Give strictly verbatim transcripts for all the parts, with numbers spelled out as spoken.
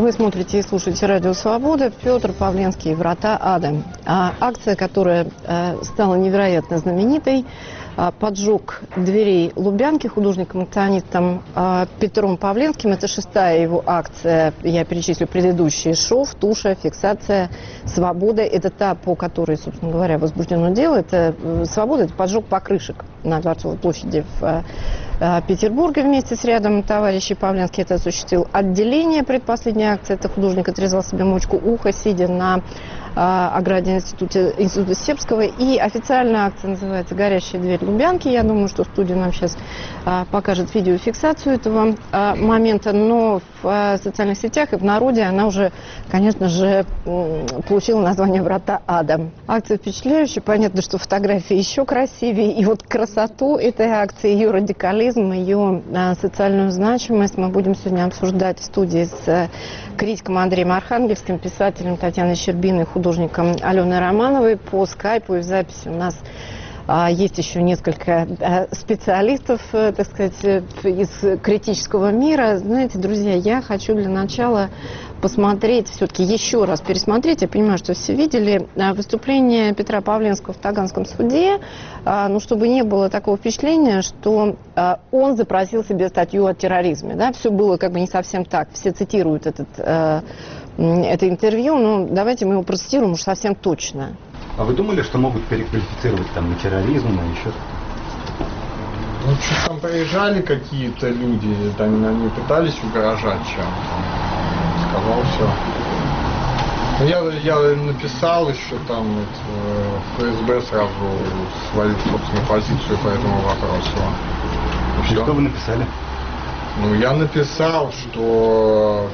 Вы смотрите и слушаете «Радио Свобода». Петр Павленский «Врата ада». А акция, которая а, стала невероятно знаменитой, а, поджог дверей Лубянки художником-акционистом а, Петром Павленским. Это шестая его акция. Я перечислю предыдущие: шов, туша, фиксация, свобода. Это та, по которой, собственно говоря, возбуждено дело. Это свобода, это поджог покрышек на Дворцовой площади в Петербурге вместе с рядом товарищей. Павленский это осуществил. Отделение, предпоследняя акция, это художник отрезал себе мочку уха, сидя на а, ограде института, института Сепского. И официальная акция называется «Горящая дверь Лубянки». Я думаю, что студия нам сейчас а, покажет видеофиксацию этого а, момента. Но в а, социальных сетях и в народе она уже, конечно же, получила название «Врата ада». Акция впечатляющая. Понятно, что фотографии еще красивее. И вот красоту этой акции, ее радикализм, ее а, социальную значимость мы будем сегодня обсуждать в студии с а, критиком Андреем Архангельским, писателем Татьяной Щербиной, художником Аленой Романовой. По скайпу и в записи у нас а, есть еще несколько а, специалистов, а, так сказать, из критического мира. Знаете, друзья, я хочу для начала посмотреть, все-таки еще раз пересмотреть. Я понимаю, что все видели выступление Петра Павленского в Таганском суде, ну, чтобы не было такого впечатления, что он запросил себе статью о терроризме. Да? Все было как бы не совсем так. Все цитируют этот, это интервью, но давайте мы его процитируем уж совсем точно. А вы думали, что могут переквалифицировать там на терроризм, на еще что-то? Ну, что там приезжали какие-то люди, там, они пытались угрожать чем-то. Сказал все. Ну, я, я написал еще там это, в ФСБ сразу свою собственную позицию по этому вопросу. И что вы написали? Ну, я написал, что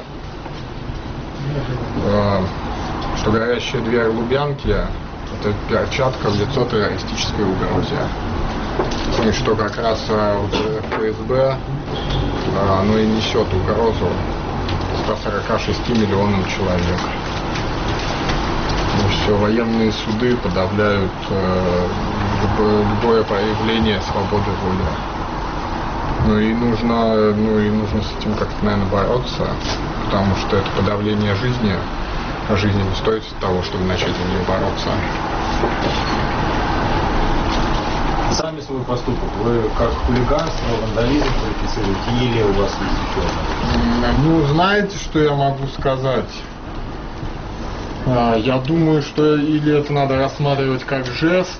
э, что горящая дверь Лубянки — это перчатка в лицо террористической угрозе. И что как раз ФСБ э, оно и несет угрозу ста сорока шести миллионам человек. Ну, все, военные суды подавляют э, любое проявление свободы воли. Ну и нужно, ну и нужно с этим как-то, наверное, бороться, потому что это подавление жизни, а жизни не стоит того, чтобы начать за нее бороться. Сами свой поступок вы как хулиганство, вандализм квалифицируете или у вас есть еще? Ну, знаете, что я могу сказать? Я думаю, что или это надо рассматривать как жест,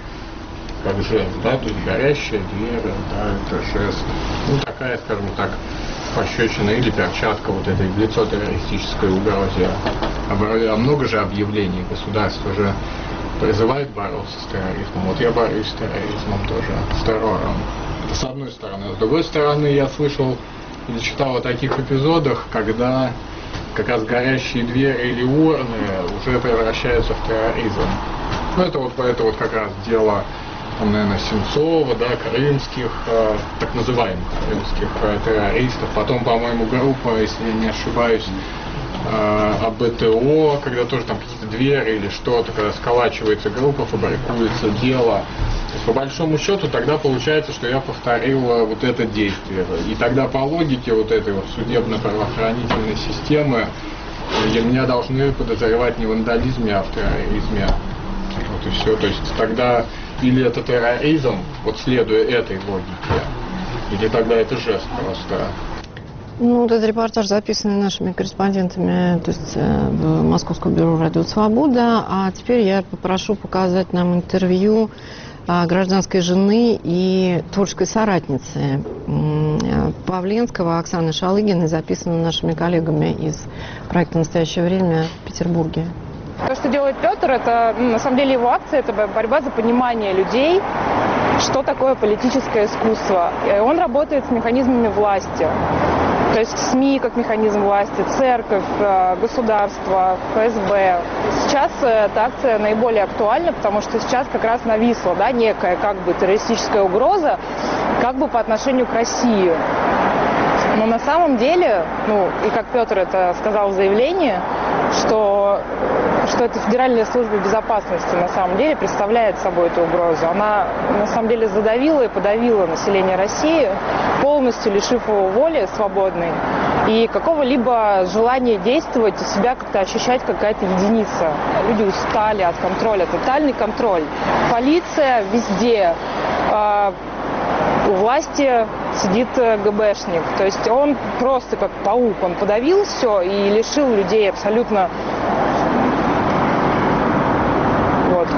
как жест, да, то есть горящая дверь, да, это жест. Ну, такая, скажем так, пощечина или перчатка вот этой в лицо террористической угрозе. А много же объявлений, государство же призывает бороться с терроризмом. Вот я борюсь с терроризмом тоже, с террором. Это с одной стороны. С другой стороны, я слышал или читал о таких эпизодах, когда как раз горящие двери или урны уже превращаются в терроризм. Ну, это вот, это вот как раз дело, там, наверное, Сенцова, да, крымских, э, так называемых крымских э, террористов. Потом, по-моему, группа, если я не ошибаюсь, э, АБТО, когда тоже там какие-то двери или что-то, когда сколачивается группа, фабрикуется дело. То есть, по большому счету, тогда получается, что я повторил вот это действие. И тогда по логике вот этой вот судебно-правоохранительной системы меня должны подозревать не в вандализме, а в терроризме. Вот и все. То есть тогда или это терроризм, вот следуя этой логике, или тогда это жест просто. Ну, вот этот репортаж записан нашими корреспондентами, то есть в Московском бюро «Радио Свобода». А теперь я попрошу показать нам интервью гражданской жены и творческой соратницы Павленского Оксаны Шалыгиной, записано нашими коллегами из проекта «Настоящее время» в Петербурге. То, что делает Петр, это, на самом деле, его акция, это борьба за понимание людей, что такое политическое искусство. И он работает с механизмами власти. То есть СМИ как механизм власти, церковь, государство, ФСБ. Сейчас эта акция наиболее актуальна, потому что сейчас как раз нависла, да, некая как бы террористическая угроза как бы по отношению к России. Но на самом деле, ну, и как Петр это сказал в заявлении, что, что это Федеральная служба безопасности на самом деле представляет собой эту угрозу. Она на самом деле задавила и подавила население России, полностью лишив его воли свободной. и какого-либо желания действовать и себя как-то ощущать какая-то единица. Люди устали от контроля, тотальный контроль. Полиция везде. У власти сидит ГБшник. То есть он просто как паук, он подавил все и лишил людей абсолютно. Вот.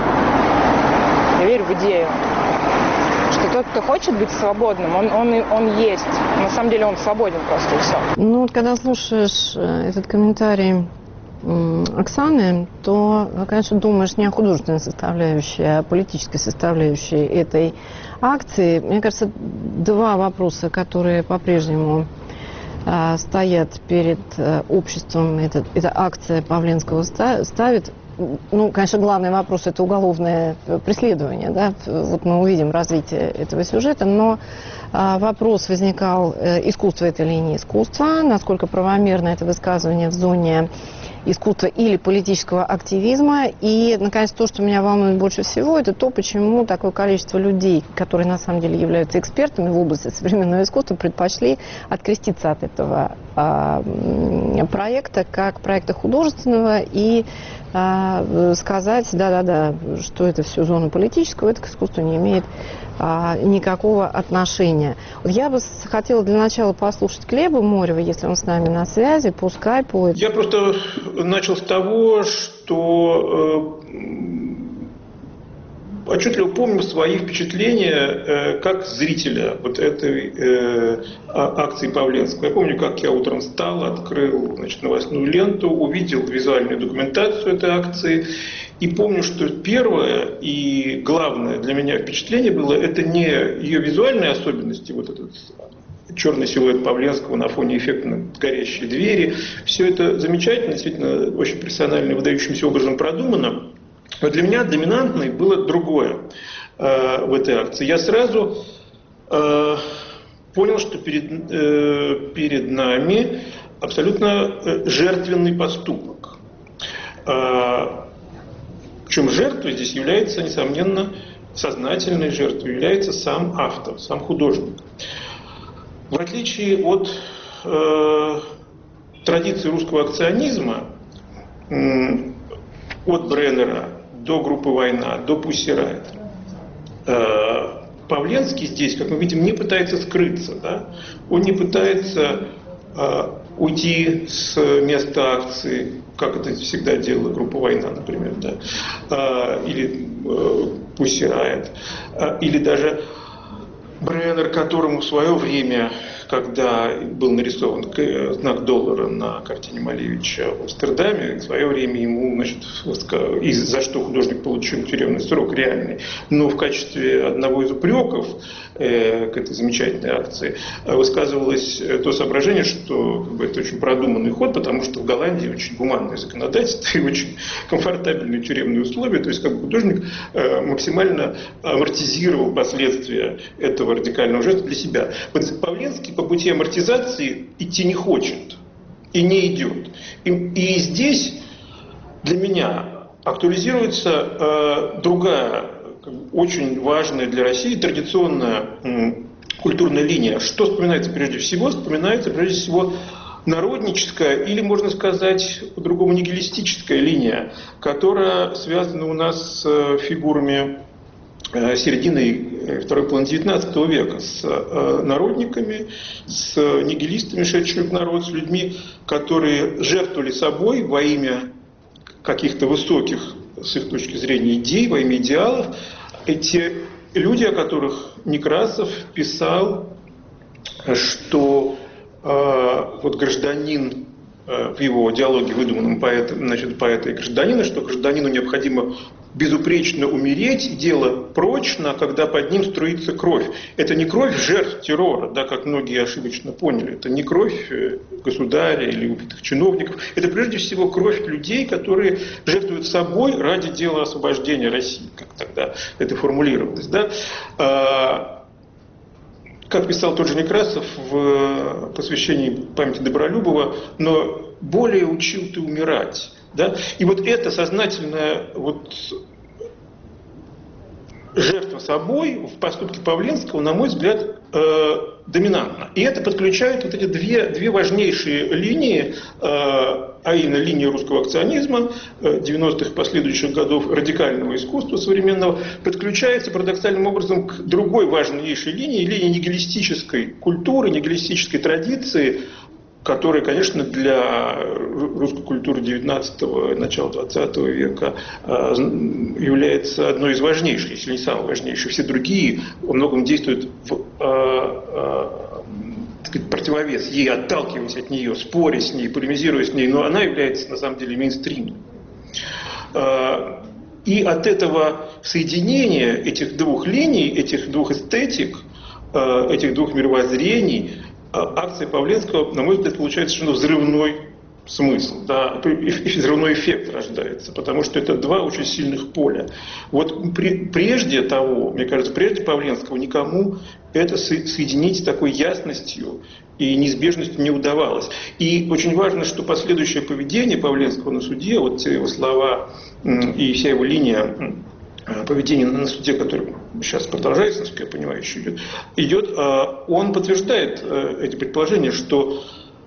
Я верю в идею, что тот, кто хочет быть свободным, он, он, он есть. На самом деле он свободен просто, и все. Ну, вот когда слушаешь этот комментарий Оксаны, то, конечно, думаешь не о художественной составляющей, а о политической составляющей этой акции. Мне кажется, два вопроса, которые по-прежнему э, стоят перед э, обществом, это, эта акция Павленского ста, ставит. Ну, конечно, главный вопрос – это уголовное преследование, да, вот мы увидим развитие этого сюжета, но а, вопрос возникал, э, искусство это или не искусство, насколько правомерно это высказывание в зоне искусства или политического активизма, и, наконец, то, что меня волнует больше всего, это то, почему такое количество людей, которые на самом деле являются экспертами в области современного искусства, предпочли откреститься от этого а, проекта как проекта художественного и а, сказать, да-да-да, что это все зона политического, это к искусству не имеет а, никакого отношения. Вот я бы хотела для начала послушать Глеба Морева, если он с нами на связи, по скайпу. Я просто начал с того, что э, отчетливо помню свои впечатления э, как зрителя вот этой э, акции Павленского. Я помню, как я утром встал, открыл, значит, новостную ленту, увидел визуальную документацию этой акции. И помню, что первое и главное для меня впечатление было, это не ее визуальные особенности, вот этот черный силуэт Павленского на фоне эффектно горящей двери. Все это замечательно, действительно очень профессионально, выдающимся образом продумано. Но для меня доминантной было другое э, в этой акции. Я сразу э, понял, что перед, э, перед нами абсолютно жертвенный поступок. Э, причем жертвой здесь является, несомненно, сознательной жертвой, является сам автор, сам художник. В отличие от э, традиции русского акционизма, э, от Бреннера до группы «Война», до Pussy Riot, э, Павленский здесь, как мы видим, не пытается скрыться. Да? Он не пытается э, уйти с места акции, как это всегда делала группа «Война», например, да? э, или э, Pussy Riot, э, или даже Бреннер, которому в свое время, когда был нарисован знак доллара на картине Малевича в Амстердаме, в свое время ему, значит, и за что художник получил тюремный срок реальный, но в качестве одного из упреков э, к этой замечательной акции высказывалось то соображение, что как бы, это очень продуманный ход, потому что в Голландии очень гуманное законодательство и очень комфортабельные тюремные условия, то есть как бы художник э, максимально амортизировал последствия этого радикального жеста для себя. Вот Павленский по пути амортизации идти не хочет и не идет. И, и здесь для меня актуализируется э, другая, очень важная для России традиционная э, культурная линия. Что вспоминается прежде всего? Вспоминается прежде всего народническая или, можно сказать, по-другому нигилистическая линия, которая связана у нас с фигурами середины второй половины девятнадцатого века, с народниками, с нигилистами, шедшими в народ, с людьми, которые жертвовали собой во имя каких-то высоких, с их точки зрения, идей, во имя идеалов. Эти люди, о которых Некрасов писал, что э, вот гражданин, э, в его диалоге, выдуманном поэт, значит, поэта и гражданина, что гражданину необходимо безупречно умереть, дело прочно, когда под ним струится кровь. Это не кровь жертв террора, да, как многие ошибочно поняли. Это не кровь государя или убитых чиновников. Это прежде всего кровь людей, которые жертвуют собой ради дела освобождения России, как тогда это формулировалось. Да. Как писал тот же Некрасов в посвящении памяти Добролюбова, но более учил ты умирать. Да? И вот это сознательное вот жертва собой в поступке Павленского, на мой взгляд, э, доминантна. И это подключает вот эти две, две важнейшие линии, э, а именно линии русского акционизма э, девяностых последующих годов, радикального искусства современного, подключается парадоксальным образом к другой важнейшей линии, линии нигилистической культуры, нигилистической традиции, которая, конечно, для русской культуры девятнадцатого, начала двадцатого века является одной из важнейших, если не самой важнейшей. Все другие во многом действуют в так сказать, противовес ей, отталкиваясь от нее, споря с ней, полемизируя с ней, но она является на самом деле мейнстримом. И от этого соединения этих двух линий, этих двух эстетик, этих двух мировоззрений, акция Павленского, на мой взгляд, получает совершенно взрывной смысл, да, взрывной эффект рождается, потому что это два очень сильных поля. Вот при, прежде того, мне кажется, прежде Павленского никому это соединить с такой ясностью и неизбежностью не удавалось. И очень важно, что последующее поведение Павленского на суде, вот те его слова и вся его линия поведение на суде, которое сейчас продолжается, насколько я понимаю, еще идет, идет, он подтверждает эти предположения, что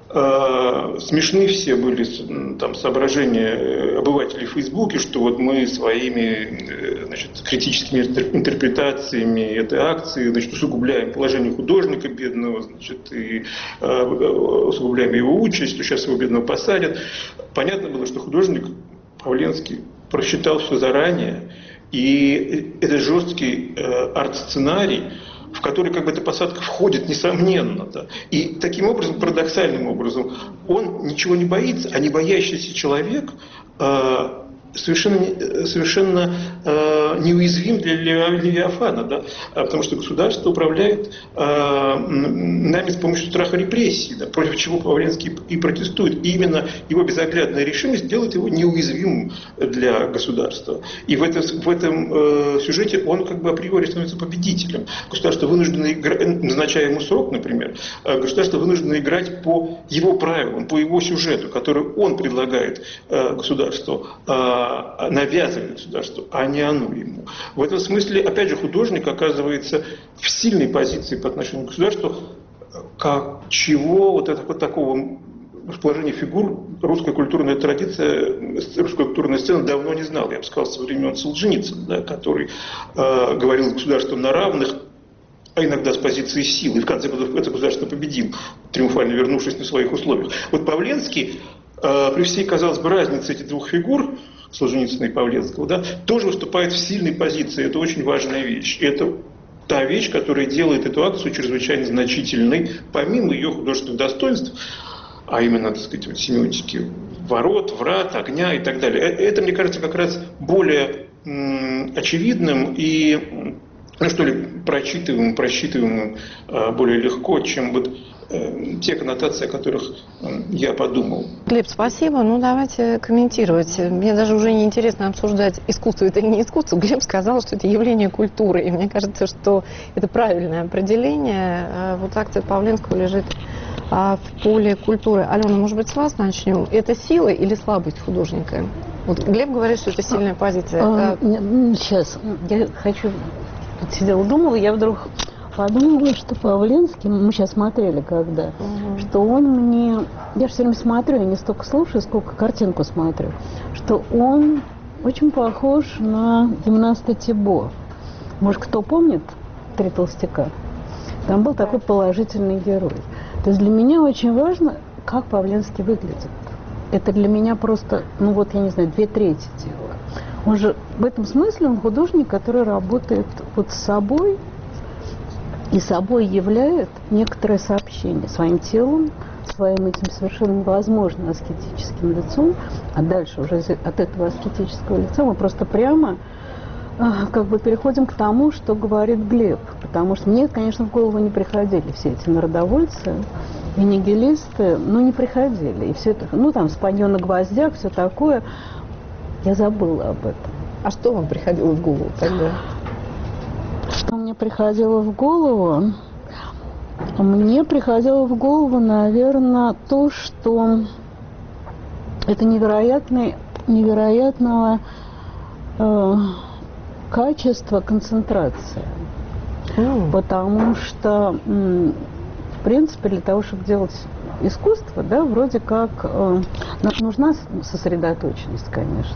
смешны все были там соображения обывателей в Фейсбуке, что вот мы своими, значит, критическими интерпретациями этой акции, значит, усугубляем положение художника бедного, значит, и усугубляем его участь, что сейчас его бедного посадят. Понятно было, что художник Павленский просчитал все заранее, и это жесткий э, арт-сценарий, в который как бы эта посадка входит, несомненно. Да. И таким образом, парадоксальным образом, он ничего не боится, а не боящийся человек э, совершенно, совершенно э, неуязвим для Левиафана, да, потому что государство управляет э, нами с помощью страха репрессий, да, против чего Павленский и протестует. И именно его безоглядная решимость делает его неуязвимым для государства. И в, это, в этом э, сюжете он как бы априори становится победителем. Государство вынуждено играть, назначая ему срок, например, государство вынуждено играть по его правилам, по его сюжету, который он предлагает э, государству, э, навязывает государству, а не оно ему. В этом смысле, опять же, художник оказывается в сильной позиции по отношению к государству, как чего вот это вот такого расположения фигур русская культурная традиция, русская культурная сцена давно не знала. Я бы сказал, со времен Солженицына, да, который э, говорил с государством на равных, а иногда с позиции силы. И в конце концов это государство победил, триумфально вернувшись на своих условиях. Вот Павленский, э, при всей, казалось бы, разнице этих двух фигур, Солженицына и Павленского, да, тоже выступает в сильной позиции. Это очень важная вещь. И это та вещь, которая делает эту акцию чрезвычайно значительной, помимо ее художественных достоинств, а именно, так сказать, вот семиотики ворот, врат, огня и так далее. Это, мне кажется, как раз более м, очевидным и, ну что ли, прочитываемым, просчитываемым э, более легко, чем вот э, те коннотации, о которых э, я подумал. Глеб, спасибо. Ну, давайте комментировать. Мне даже уже не интересно обсуждать, искусство это или не искусство. Глеб сказал, что это явление культуры. И мне кажется, что это правильное определение. Вот акция Павленского лежит в поле культуры. Алена, может быть, с вас начнем? Это сила или слабость художника? Вот Глеб говорит, что это сильная позиция. А, сейчас. Я хочу... Сидела, думала, я вдруг подумала, что Павленский, мы сейчас смотрели когда, угу. что он мне... Я же все время смотрю, я не столько слушаю, сколько картинку смотрю. Что он очень похож на гимнаста Тибо. Может, кто помнит «Три толстяка»? Там был такой положительный герой. То есть для меня очень важно, как Павленский выглядит. Это для меня просто, ну вот, я не знаю, две трети дела. Он же в этом смысле он художник, который работает вот с собой и собой являет некоторое сообщение своим телом, своим этим совершенно невозможно аскетическим лицом, а дальше уже от этого аскетического лица мы просто прямо как бы переходим к тому, что говорит Глеб. Потому что мне, конечно, в голову не приходили все эти народовольцы и нигилисты, ну, не приходили. И все это, ну, там, спанье на гвоздях, все такое. Я забыла об этом. А что вам приходило в голову тогда? Что мне приходило в голову? Мне приходило в голову, наверное, то, что это невероятный, невероятного... Э, качество, концентрация. М. Потому что, м, в принципе, для того, чтобы делать искусство, да, вроде как э, нам нужна с- сосредоточенность, конечно.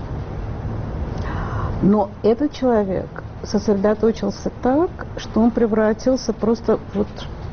Но этот человек сосредоточился так, что он превратился просто вот,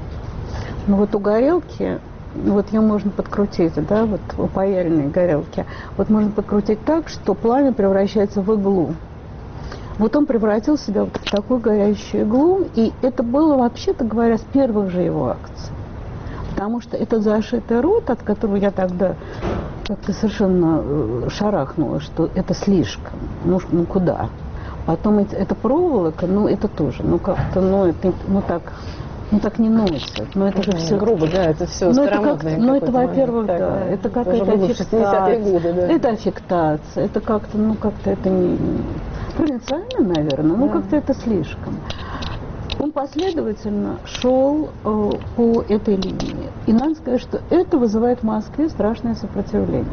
ну вот у горелки, вот ее можно подкрутить, да, вот у паяльной горелки, вот можно подкрутить так, что пламя превращается в иглу. Вот он превратил себя вот в такую горящую иглу, и это было, вообще-то говоря, с первых же его акций. Потому что этот зашитый рот, от которого я тогда как-то совершенно э, шарахнула, что это слишком, ну, ш- ну куда? Потом эти- это проволока, ну это тоже, ну как-то, ну это, ну так, ну так не носят, но это же Мгм. все грубо, да, это все ну, это, как, старомодное. ну, это, какой-то момент. во-первых, Так, да, это Это какая-то уже было в шестидесятые годы, да. Это аффектация, это как-то, ну, как-то это не... Провинциально, наверное, но Да. как-то это слишком. Он последовательно шел э, по этой линии. И надо сказать, что это вызывает в Москве страшное сопротивление.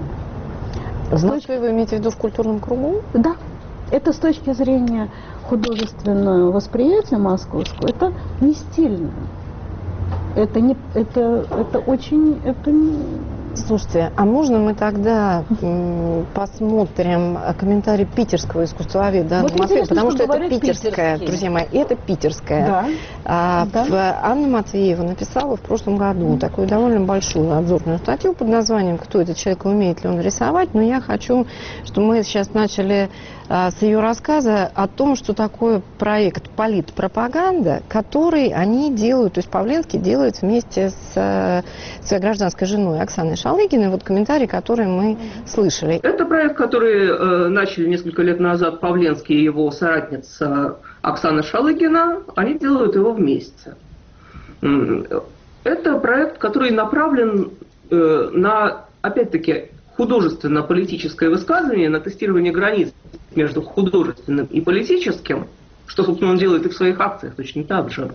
В Москве вы имеете в виду в культурном кругу? Да, это с точки зрения художественного восприятия московского, это не стильно. Это не, это, это очень, это не... Слушайте, а можно мы тогда м, посмотрим э, комментарий питерского искусствоведа Вот в Москве, интересно, потому что что это говорят питерская, питерские. друзья мои, это питерская. Да. А, Да. в- Анна Матвеева написала в прошлом году такую довольно большую обзорную статью под названием «Кто этот человек, и умеет ли он рисовать?». Но я хочу, чтобы мы сейчас начали а, с ее рассказа о том, что такое проект «Политпропаганда», который они делают, то есть Павленский делает вместе с э, своей гражданской женой Оксаной Шалыгиной. Вот комментарий, который мы слышали. Это проект, который э, начали несколько лет назад Павленский и его соратница Оксана Шалыгина. Они делают его вместе. М, Это проект, который направлен э, на, опять-таки, художественно-политическое высказывание, на тестирование границ между художественным и политическим, что, собственно, он делает и в своих акциях точно так же,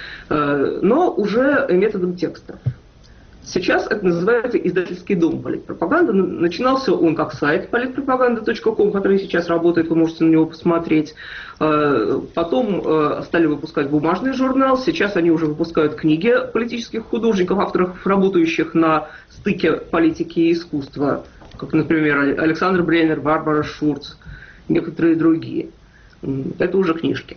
э, но уже методом текстов. Сейчас это называется издательский дом «Политпропаганда». Начинался он как сайт политпропаганда точка ком, который сейчас работает, вы можете на него посмотреть. Э, Потом э, стали выпускать бумажный журнал. Сейчас они уже выпускают книги политических художников, авторов, работающих на стыке политики и искусства, как, например, Александр Бреннер, Барбара Шурц, некоторые другие. М, Это уже книжки.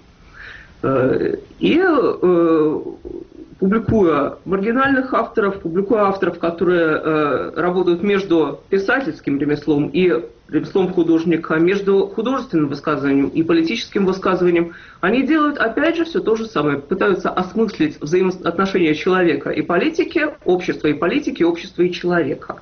Э, И э, публикуя маргинальных авторов, публикуя авторов, которые э, работают между писательским ремеслом и ремеслом художника, между художественным высказыванием и политическим высказыванием, они делают опять же все то же самое, пытаются осмыслить взаимоотношения человека и политики, общества и политики, общества и человека.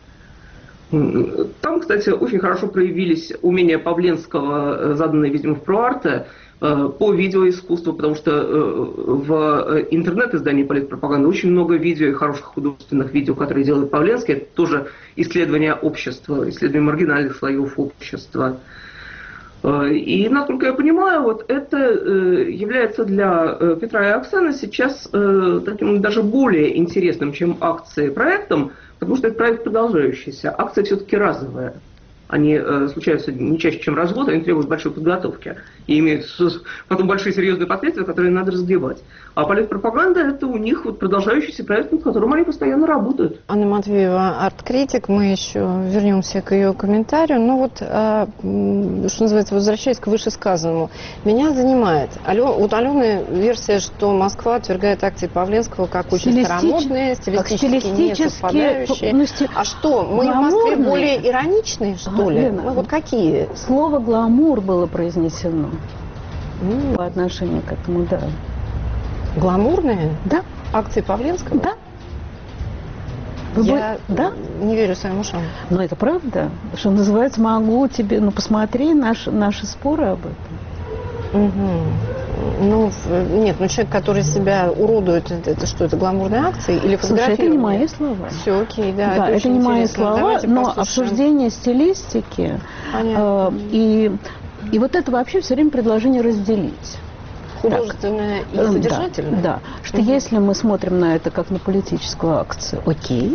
Там, кстати, очень хорошо проявились умения Павленского, заданные, видимо, в ProArte, по видеоискусству, потому что в интернет-издании «Политпропаганда» очень много видео и хороших художественных видео, которые делает Павленский. Это тоже исследование общества, исследование маргинальных слоев общества. И, насколько я понимаю, вот это является для Петра и Оксаны сейчас таким даже более интересным, чем акции, проектом, потому что это проект продолжающийся. Акция все-таки разовая. Они э, случаются не чаще, чем развод, они требуют большой подготовки и имеют потом большие серьезные последствия, которые надо разгребать. А политпропаганда – это у них вот продолжающийся проект, над которым они постоянно работают. Анна Матвеева, арт-критик, мы еще вернемся к ее комментарию. Ну вот, э, что называется, возвращаясь к вышесказанному, меня занимает, Алё, вот Алены версия, что Москва отвергает акции Павленского как очень Стилистич- старомодные, стилистически, как стилистически, не совпадающие. ну, сти- А что, мы в Москве гламурные? более ироничные, что А, ли? Лена, Мы вот какие? Слово «гламур» было произнесено М, по отношению к этому, да. Гламурные? Да, Акции Павленского? да. Вы Я бы- да? не верю своим ушам. Но это правда. Что называется, могу тебе, ну посмотри наш, наши споры об этом. Мгм. Ну, в- нет, ну человек, который себя уродует, это, это что, это гламурные акции или Слушай, это фотографирование? не мои слова. Все, окей, да. Да, это, очень не мои интересно. слова, Давайте но послушаем. обсуждение стилистики Понятно. э, и, и вот это вообще все время предложение разделить. Художественное и Э, содержательное? Да, да. Что Мгм. если мы смотрим на это как на политическую акцию, окей,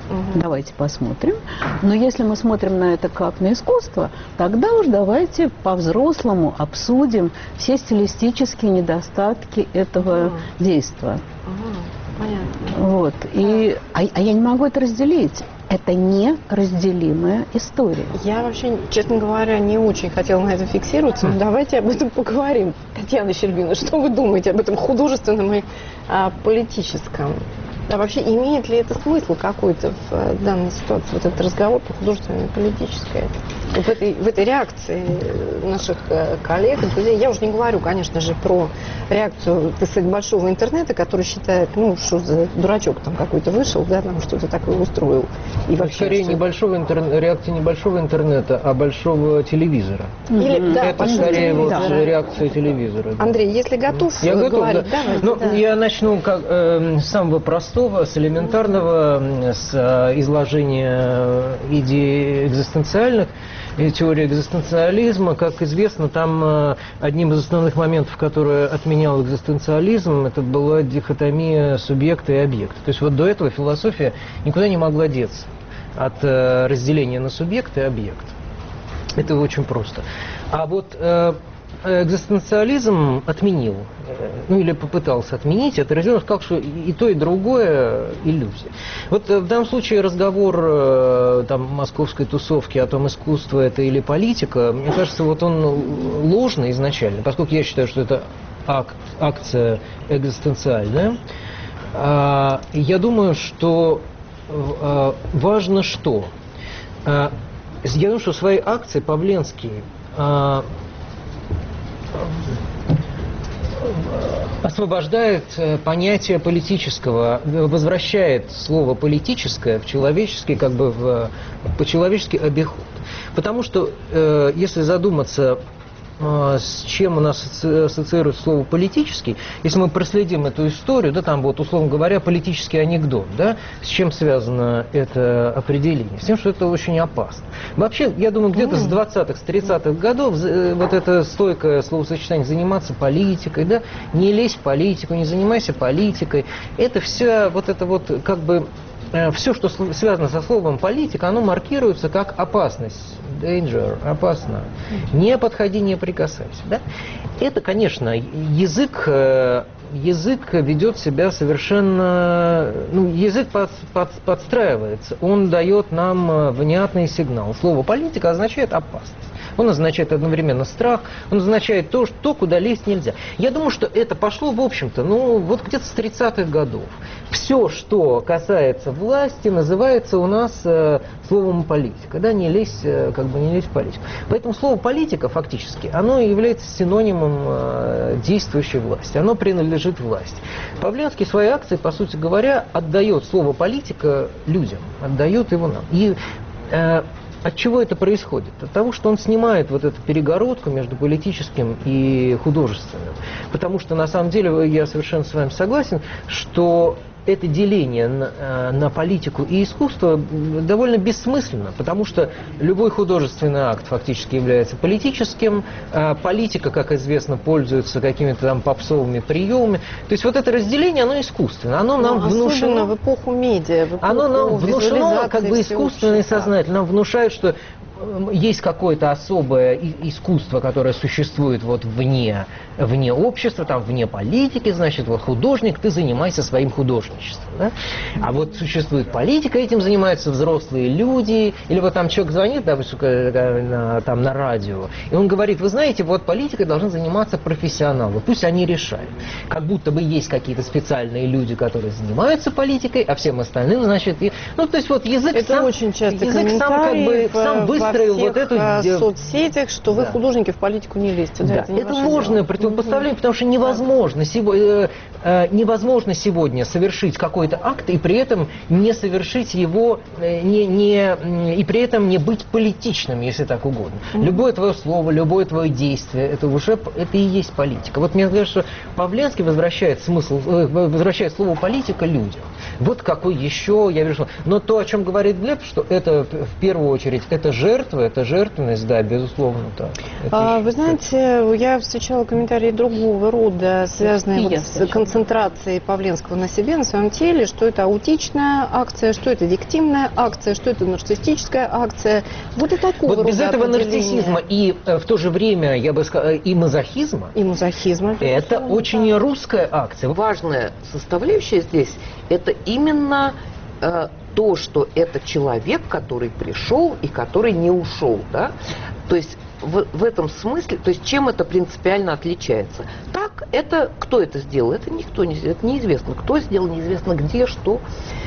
Угу. Давайте посмотрим. Но если мы смотрим на это как на искусство, тогда уж давайте по-взрослому обсудим все стилистические недостатки этого угу. действа. Угу. Понятно. Вот. И, а, а я не могу это разделить. Это неразделимая история. Я вообще, честно говоря, не очень хотела на это фиксироваться, но давайте об этом поговорим. Татьяна Щербина, что вы думаете об этом художественном и а, политическом? А вообще, имеет ли это смысл какой-то в а, данной ситуации, вот этот разговор по художественной и политической? Вот в этой, в этой реакции наших э, коллег, друзей, я уже не говорю, конечно же, про реакцию, так сказать, большого интернета, который считает, ну, что за дурачок там какой-то вышел, да, там что-то такое устроил. И вообще, скорее, что... небольшого интер... реакция небольшого интернета, а большого телевизора. Или, да, это скорее вот реакция телевизора. Да. Андрей, если готов, я готов, говорить, да. давайте, ну, да. Я начну как, э, с самого простого, с элементарного, с э, изложения идей экзистенциальных. Теория экзистенциализма, как известно, там одним из основных моментов, который отменял экзистенциализм, это была дихотомия субъекта и объекта. То есть вот до этого философия никуда не могла деться от разделения на субъект и объект. Это очень просто. А вот экзистенциализм отменил, ну или попытался отменить, это режим сказал, что и то, и другое иллюзия. Вот в данном случае разговор там, московской тусовки о том, искусство это или политика, мне кажется, вот он ложный изначально, поскольку я считаю, что это ак- акция экзистенциальная. Я думаю, что важно что? Я думаю, что своей акцией Павленский освобождает понятие политического, возвращает слово политическое в человеческий, как бы в по-человечески обиход. Потому что, э, если задуматься, э, с чем у нас ассоциирует слово политический, если мы проследим эту историю, да, там вот, условно говоря, политический анекдот, да, с чем связано это определение? С тем, что это очень опасно. Вообще, я думаю, где-то с двадцатых, с тридцатых годов вот это стойкое словосочетание «заниматься политикой», да, не лезь в политику, не занимайся политикой, это все вот это вот как бы все, что связано со словом политика, оно маркируется как опасность, danger, опасно, не подходи, не прикасайся, да? Это, конечно, язык язык ведет себя совершенно... Ну, язык под, под, подстраивается, он дает нам внятный сигнал. Слово «политика» означает опасность. Он означает одновременно страх, он означает то, что, куда лезть нельзя. Я думаю, что это пошло, в общем-то, ну, вот где-то с тридцатых годов. Все, что касается власти, называется у нас э, словом политика. Да, не лезь, э, как бы не лезь в политику. Поэтому слово политика, фактически, оно является синонимом э, действующей власти. Оно принадлежит власти. Павленский своей акцией, по сути говоря, отдает слово политика людям, отдает его нам. И э, от чего это происходит? От того, что он снимает вот эту перегородку между политическим и художественным. Потому что, на самом деле, я совершенно с вами согласен, что это деление на, на политику и искусство довольно бессмысленно, потому что любой художественный акт фактически является политическим, а политика, как известно, пользуется какими-то там попсовыми приемами. То есть вот это разделение, оно искусственно, оно нам ну, внушено... в эпоху медиа, в эпоху оно нам внушено как бы искусственно и всеобщего. сознательно. Нам внушают, что есть какое-то особое искусство, которое существует вот вне, вне общества, там, вне политики, значит, вот художник, ты занимайся своим художничеством. Да? А вот существует политика, этим занимаются взрослые люди, или вот там человек звонит, допустим, на, там, на радио, и он говорит, вы знаете, вот политикой должны заниматься профессионалы, пусть они решают. Как будто бы есть какие-то специальные люди, которые занимаются политикой, а всем остальным, значит, и... ну, то есть вот язык это сам, очень часто язык сам как бы, сам быстро во всех вот эту... соцсетях, что вы, да. художники, в политику не лезьте. Да, Да. это не это ваше ложное дело. противопоставление, потому что невозможно, сего, э, э, невозможно сегодня совершить какой-то акт и при этом не совершить его, э, не, не, и при этом не быть политичным, если так угодно. Mm-hmm. Любое твое слово, любое твое действие, это уже это и есть политика. Вот мне кажется, что Павленский возвращает смысл, э, возвращает слово политика людям. Вот какой еще, я вижу. Но то, о чем говорит Глеб, что это в первую очередь это жертва, это жертвенность, да, безусловно, так. А, вы знаете, я встречала комментарии другого рода, связанные вот с концентрации Павленского на себе, на своем теле, что это аутичная акция, что это виктимная акция, что это нарциссическая акция. Вот и такого Вот без рода этого определения. нарциссизма и э, в то же время, я бы сказал, и мазохизма, И мазохизма. это безусловно, очень да. русская акция. Важная составляющая здесь – это именно э, то, что это человек, который пришел и который не ушел, да? То есть в, в этом смысле, то есть чем это принципиально отличается? Так, это кто это сделал? Это никто не сделал, это неизвестно. Кто сделал, неизвестно где, что.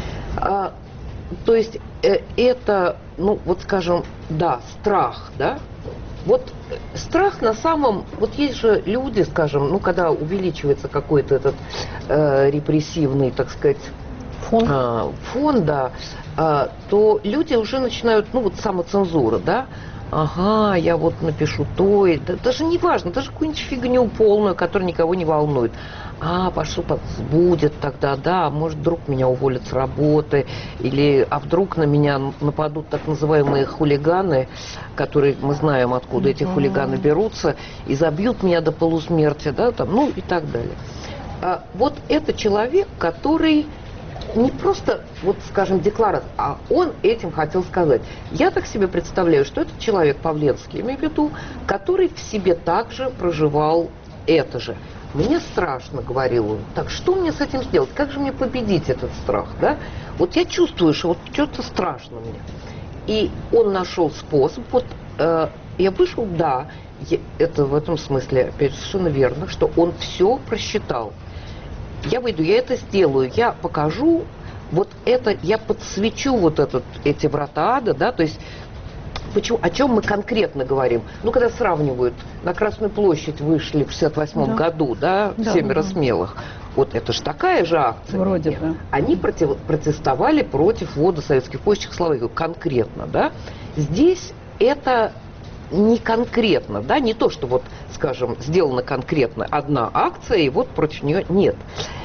А, то есть э, это, ну вот скажем, да, страх, да? Вот страх на самом, вот есть же люди, скажем, ну когда увеличивается какой-то этот э, репрессивный, так сказать, Фон. э, фон, да, э, то люди уже начинают, ну вот самоцензура, да, ага, я вот напишу то, и, да, даже не важно, даже какую-нибудь фигню полную, которая никого не волнует. А, пошло, будет тогда, да, может, вдруг меня уволят с работы, или, а вдруг на меня нападут так называемые хулиганы, которые, мы знаем, откуда эти хулиганы берутся, и забьют меня до полусмерти, да, там, ну, и так далее. А, вот это человек, который не просто, вот, скажем, декларация, а он этим хотел сказать. Я так себе представляю, что этот человек, Павленский, имею в виду, который в себе также проживал это же. Мне страшно, говорил он. Так что мне с этим сделать? Как же мне победить этот страх, да? Вот я чувствую, что вот что-то страшно мне. И он нашел способ. Вот э, я вышел, да, я, это в этом смысле, опять совершенно верно, что он все просчитал. Я выйду, я это сделаю, я покажу, вот это, я подсвечу вот этот, эти врата ада, да, то есть почему, о чем мы конкретно говорим? Ну, когда сравнивают, на Красную площадь вышли в шестьдесят восьмом да. году, да, да, семеро да. смелых, вот это же такая же акция. Вроде нет? бы. Они против, протестовали против ввода советских войск в Чехословакию, конкретно, да. Здесь это не конкретно, да, не то, что вот, скажем, сделана конкретно одна акция, и вот против нее нет.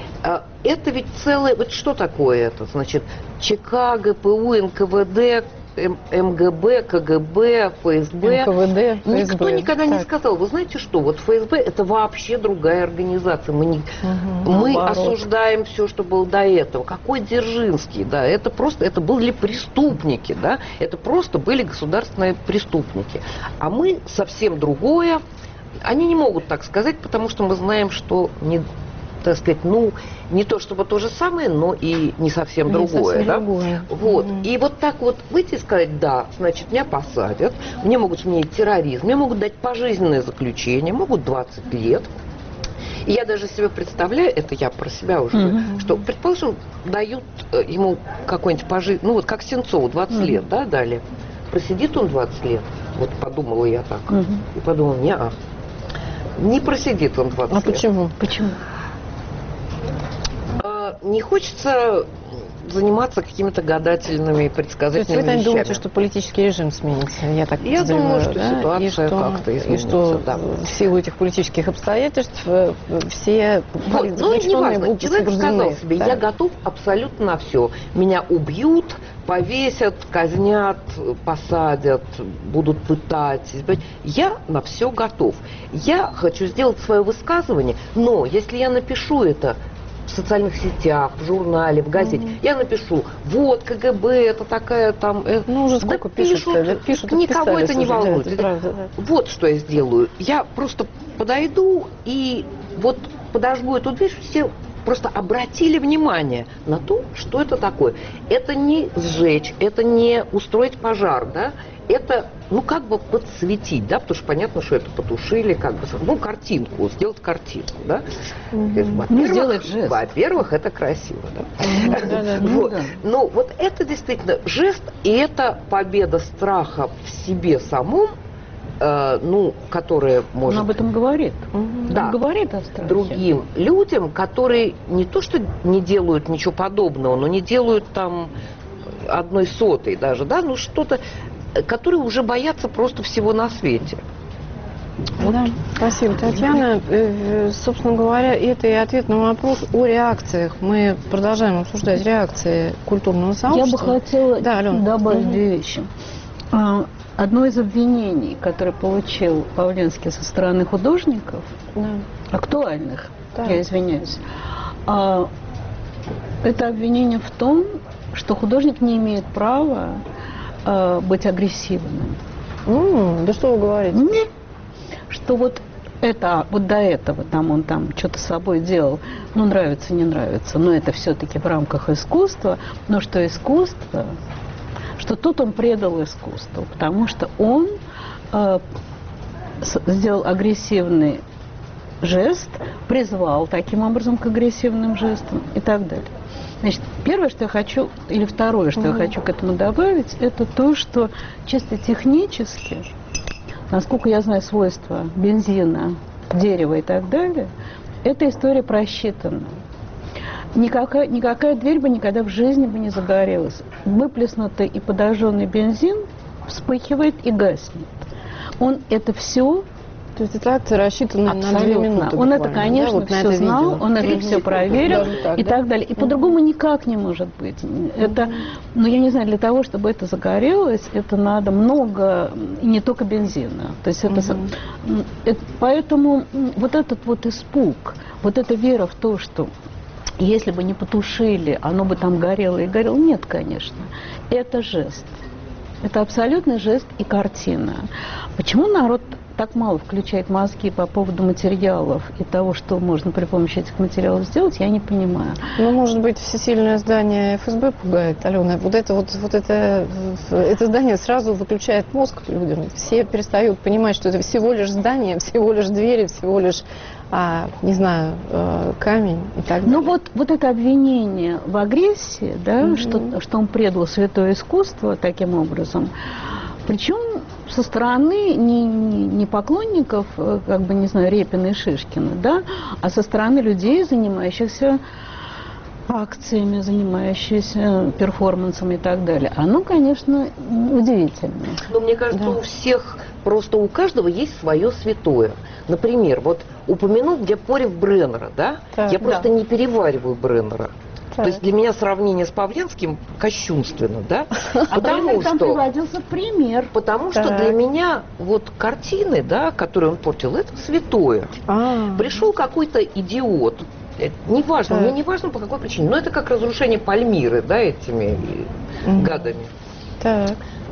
Это ведь целое, вот что такое это? Значит, ЧК, ГПУ, эн ка вэ дэ, эм гэ бэ, ка гэ бэ, эф эс бэ. эн ка вэ дэ, эф эс бэ. Никто никогда так. не сказал, вы знаете что, вот эф эс бэ это вообще другая организация. Мы, не, Угу, мы наоборот. осуждаем все, что было до этого. Какой Дзержинский, да, это просто, это были преступники, да, это просто были государственные преступники. А мы совсем другое. Они не могут так сказать, потому что мы знаем, что не, так сказать, ну, не то чтобы то же самое, но и не совсем Не другое. совсем да? другое. Вот. Мгм. И вот так вот выйти и сказать, да, значит, меня посадят, мне могут сменить терроризм, мне могут дать пожизненное заключение, могут двадцать лет. И я даже себе представляю, это я про себя уже, Мгм. что, предположим, дают э, ему какой-нибудь пожизненный, ну вот как Сенцову, двадцать Мгм. лет, да, дали. Просидит он двадцать лет, вот подумала я так, Мгм. и подумала, не-а. Не просидит он двадцать А лет. почему? Почему? А, не хочется заниматься какими-то гадательными, То есть предсказательными вы так вещами. думаете, что политический режим сменится? Я так Я подозреваю, думаю, что да? ситуация и что, как-то и изменится, что да. в силу этих политических обстоятельств э, все Вот, ну и не важно, будут человек сказал освобождены, себе, да? я готов абсолютно на все. Меня убьют, повесят, казнят, посадят, будут пытать. избивать. Я на все готов. Я хочу сделать свое высказывание, но если я напишу это в социальных сетях, в журнале, в газете, Мгм. я напишу, вот ка гэ бэ, это такая там... э, Ну, уже да сколько пишут-то, да, пишут, никого это не отписались уже, волнует. да, это правда, да. Вот что я сделаю. Я просто подойду и вот подожгу эту дверь, все просто обратили внимание на то, что это такое. Это не сжечь, это не устроить пожар, да, это, ну, как бы подсветить, да, потому что понятно, что это потушили, как бы, ну, картинку, сделать картинку, да. То есть, Ну, во-первых, сделать жест. во-первых, это красиво, да. Да-да, ну Вот. да. Но вот это действительно жест, и это победа страха в себе самом, э, ну, которая может... Он об этом говорит. Да. Он говорит о страхе. другим людям, которые не то что не делают ничего подобного, но не делают там одной сотой даже, да, ну что-то, которые уже боятся просто всего на свете. Да, спасибо, Татьяна. Э, Собственно говоря, это и ответ на вопрос о реакциях. Мы продолжаем обсуждать реакции культурного Я сообщества. бы хотела Да, Алена. добавить Мгм. две вещи. А, Одно из обвинений, которое получил Павленский со стороны художников, Да. актуальных, Да. я извиняюсь, А, это обвинение в том, что художник не имеет права а, быть агрессивным. М, да что вы говорите? Нет. Что вот это, вот до этого там он там что-то с собой делал, ну, нравится, не нравится, но это все-таки в рамках искусства, но что искусство, что тут он предал искусству, потому что он э, с, сделал агрессивный жест, призвал таким образом к агрессивным жестам и так далее. Значит, первое, что я хочу, или второе, что mm-hmm. я хочу к этому добавить, это то, что чисто технически, насколько я знаю свойства бензина, дерева и так далее, эта история просчитана. Никакая, никакая дверь бы никогда в жизни бы не загорелась. Выплеснутый и подожженный бензин вспыхивает и гаснет. Он это все... То есть эта акция рассчитана на две минуты. Он это, конечно, да, вот все знал, видео. он это все проверил так, и да? так далее. И mm-hmm. по-другому никак не может быть. Это, mm-hmm. ну, я не знаю, для того, чтобы это загорелось, это надо много, и не только бензина. То есть это, mm-hmm. это, поэтому вот этот вот испуг, вот эта вера в то, что если бы не потушили, оно бы там горело и горело. Нет, конечно. Это жест. Это абсолютный жест и картина. Почему народ так мало включает мозги по поводу материалов и того, что можно при помощи этих материалов сделать, я не понимаю. Ну, может быть, всесильное здание эф эс бэ пугает, Алена. Вот это вот, вот это, это здание сразу выключает мозг людям. Все перестают понимать, что это всего лишь здание, всего лишь двери, всего лишь, а, не знаю, камень и так далее. Ну вот, вот это обвинение в агрессии, да, mm-hmm. что, что он предал святое искусство таким образом, причем со стороны не, не, не поклонников, как бы, не знаю, Репина и Шишкина, да, а со стороны людей, занимающихся акциями, занимающихся перформансом и так далее. Оно, конечно, удивительно. Но мне кажется, да. у всех, просто у каждого есть свое святое. Например, вот упомянул где порив Бреннера, да? Так, Я просто да. не перевариваю Бреннера. То есть для меня сравнение с Павленским кощунственно, да? Потому что там приводился пример. Потому что для меня вот картины, да, которые он портил, это святое. Пришел какой-то идиот, неважно, мне не важно по какой причине, но это как разрушение Пальмиры, да, этими гадами. Так.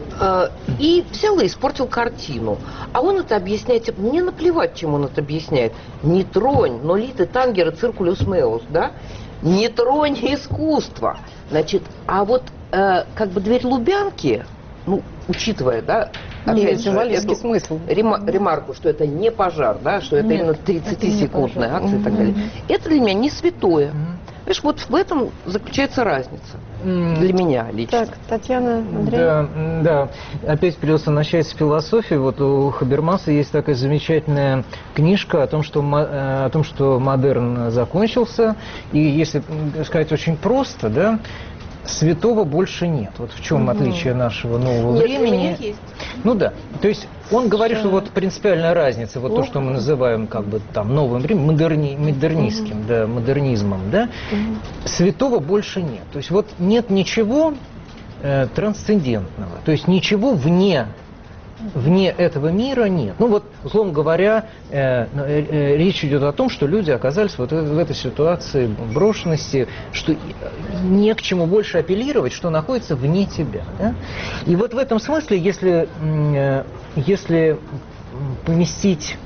И взял и испортил картину. А он это объясняет, мне наплевать, чем он это объясняет. Не тронь, нолиты тангера циркулюс меус, да? Не тронь искусство. Значит, а вот э, как бы дверь Лубянки, ну, учитывая, да, опять же, эту смысл. Рема- ремарку, что это не пожар, да, что это Нет, именно тридцатисекундная акция mm-hmm. и так далее. Это для меня не святое. Mm-hmm. Видишь, вот в этом заключается разница. Mm-hmm. Для меня лично. Так, Татьяна, Андрей. Да, да. Опять придется начать с философии. Вот у Хабермаса есть такая замечательная книжка о том, что, о том, что модерн закончился. И если сказать очень просто, да, святого больше нет. Вот в чем угу. отличие нашего нового нет, времени. Есть. Ну да. То есть он говорит, что вот принципиальная разница, вот О. то, что мы называем как бы там новым временем, модерни, модернистским, угу. да, модернизмом, да, угу. святого больше нет. То есть вот нет ничего э, трансцендентного. То есть ничего вне вне этого мира нет. Ну вот, условно говоря, э, э, речь идет о том, что люди оказались вот в этой ситуации брошенности, что не к чему больше апеллировать, что находится вне тебя. Да? И вот в этом смысле, если, э, если поместить,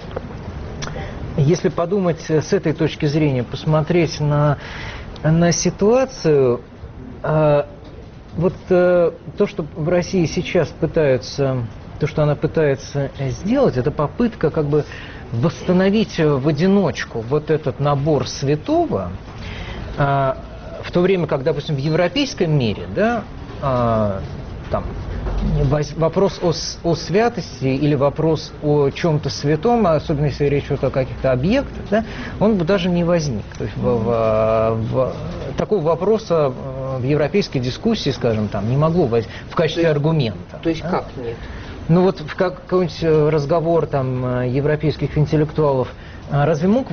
если подумать с этой точки зрения, посмотреть на, на ситуацию, э, вот э, то, что в России сейчас пытаются... То, что она пытается сделать, это попытка как бы восстановить в одиночку вот этот набор святого, а, в то время как, допустим, в европейском мире, да, а, там, вопрос о, о святости или вопрос о чем-то святом, особенно если речь идет о каких-то объектах, да, он бы даже не возник. То есть в, в, в, такого вопроса в европейской дискуссии, скажем, там, не могло возникнуть в качестве то есть, аргумента. То есть да? как нет? Ну вот в какой-нибудь разговор там европейских интеллектуалов, разве мог,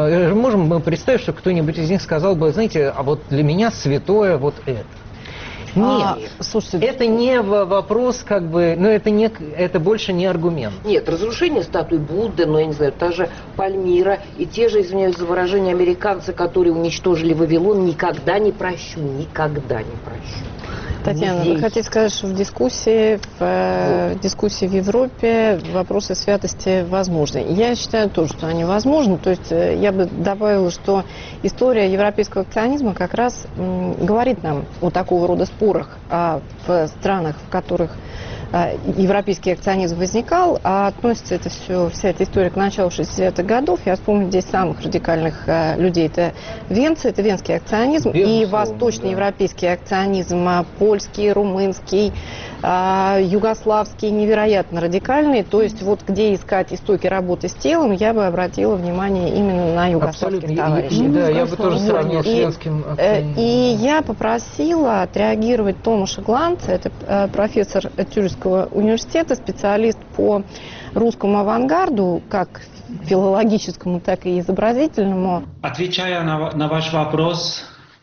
можем мы представить, что кто-нибудь из них сказал бы, знаете, а вот для меня святое вот это. Нет, А, слушайте, это не в- вопрос, как бы, ну это, не, это больше не аргумент. Нет, разрушение статуи Будды, ну, я не знаю, та же Пальмира и те же, извиняюсь за выражение, американцы, которые уничтожили Вавилон, никогда не прощу, никогда не прощу. Татьяна, Здесь. вы хотите сказать, что в дискуссии, в э, дискуссии в Европе вопросы святости возможны? Я считаю тоже, что они возможны. То есть э, я бы добавила, что история европейского акционизма как раз м, говорит нам о такого рода спорах а в странах, в которых э, европейский акционизм возникал, а относится это все, вся эта история к началу шестидесятых годов. Я вспомню здесь самых радикальных э, людей. Это Венция, это венский акционизм, Безусловно, и восточноевропейский акционизм, а, польский, румынский, а, югославский, невероятно радикальный. То есть вот где искать истоки работы с телом, я бы обратила внимание именно на югославских Абсолютно. товарищей. И- и- да, я бы тоже Вот. сравнил с И, венским э, акционизмом. И я попросила отреагировать Томаша Гланца, это э, профессор Тюрихского университета, специалист по русскому авангарду, как филологическому, так и изобразительному. Отвечая на, на ваш вопрос,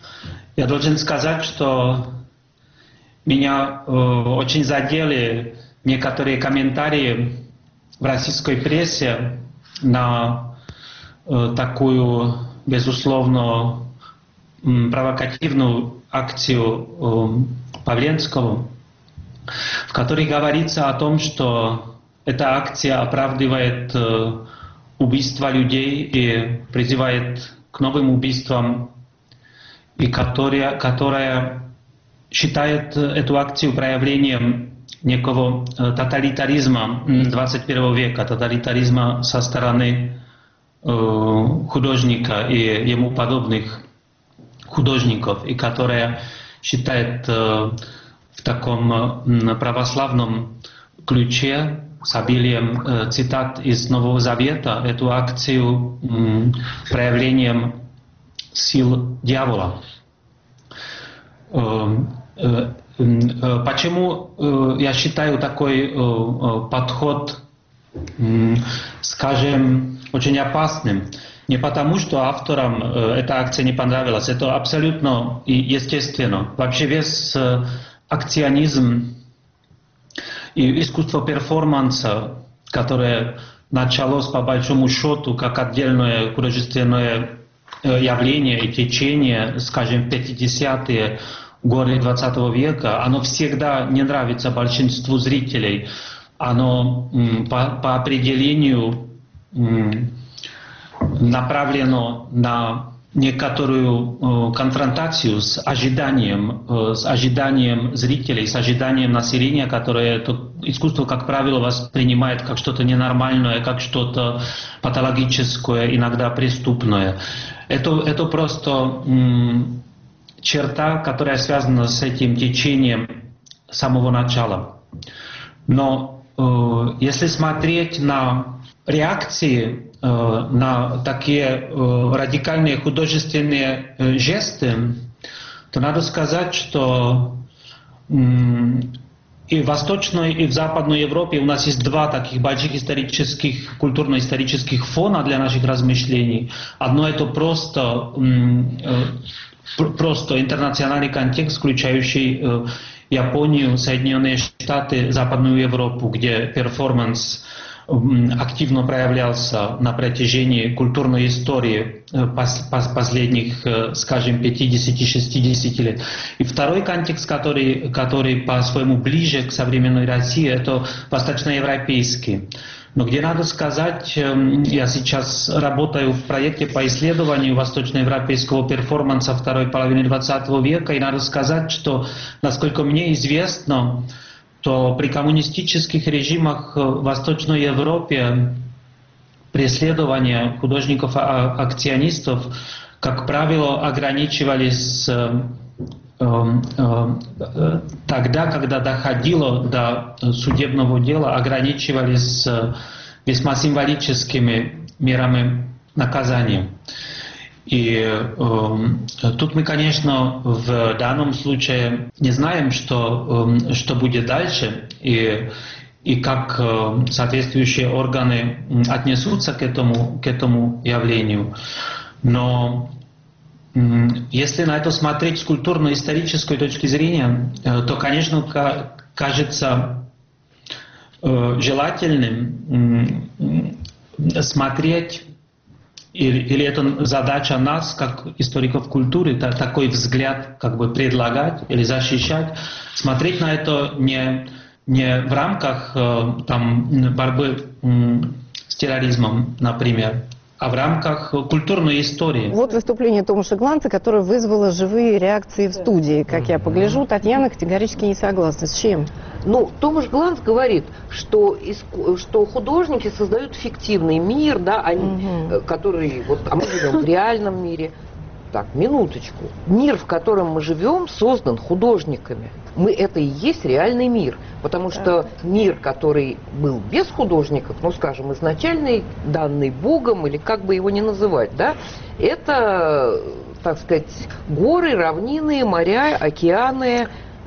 я должен сказать, что меня э, очень задели некоторые комментарии в российской прессе на э, такую, безусловно, м, провокативную акцию э, Павленского, в которой говорится о том, что эта акция оправдывает э, убийство людей и призывает к новым убийствам, и которая, которая считает эту акцию проявлением некого э, тоталитаризма двадцать первого века, тоталитаризма со стороны э, художника и ему подобных художников, и которая считает э, в таком э, православном ключе с обилием э, цитат из Нового Завета эту акцию м, проявлением сил дьявола. Э, э, э, почему э, я считаю такой э, э, подход, м, скажем, очень опасным? Не потому, что авторам э, эта акция не понравилась, это абсолютно и естественно. Вообще весь э, акционизм и искусство перформанса, которое началось по большому счету как отдельное художественное явление и течение, скажем, в пятидесятые годы двадцатого века, оно всегда не нравится большинству зрителей. Оно по, по определению направлено на некоторую конфронтацию с ожиданием, с ожиданием зрителей, с ожиданием населения, которое это искусство, как правило, воспринимает как что-то ненормальное, как что-то патологическое, иногда преступное. Это, это просто м, черта, которая связана с этим течением с самого начала. Но э, если смотреть на реакции на такие радикальные художественные жесты, то надо сказать, что и в Восточной, и в Западной Европе у нас есть два таких больших исторических, культурно-исторических фона для наших размышлений. Одно это просто, просто интернациональный контекст, включающий Японию, Соединенные Штаты, Западную Европу, где перформанс активно проявлялся на протяжении культурной истории последних, скажем, пятидесяти-шестидесяти лет. И второй контекст, который, который по-своему ближе к современной России, это восточноевропейский. Но где надо сказать, я сейчас работаю в проекте по исследованию восточноевропейского перформанса второй половины двадцатого века, и надо сказать, что, насколько мне известно, то при коммунистических режимах в Восточной Европе преследования художников-акционистов, как правило, ограничивались тогда, когда доходило до судебного дела, ограничивались весьма символическими мерами наказания. И э, тут мы, конечно, в данном случае не знаем, что, э, что будет дальше и, и как э, соответствующие органы отнесутся к этому, к этому явлению. Но Если на это смотреть с культурно-исторической точки зрения, то, конечно, кажется желательным смотреть, или, или это задача нас, как историков культуры, такой взгляд как бы предлагать или защищать, смотреть на это не, не в рамках там, борьбы с терроризмом, например, а в рамках культурной истории. Вот выступление Томаша Гланца, которое вызвало живые реакции в студии. Как я погляжу, Татьяна категорически не согласна. С чем? Ну, Томаш Гланц говорит, что, иску... что художники создают фиктивный мир, да, они, угу. который, вот, а мы живем в реальном мире. Так, минуточку. Мир, в котором мы живем, создан художниками. Мы это и есть реальный мир. Потому что мир, который был без художников, ну, скажем, изначальный, данный Богом, или как бы его ни называть, да, это, так сказать, горы, равнины, моря, океаны,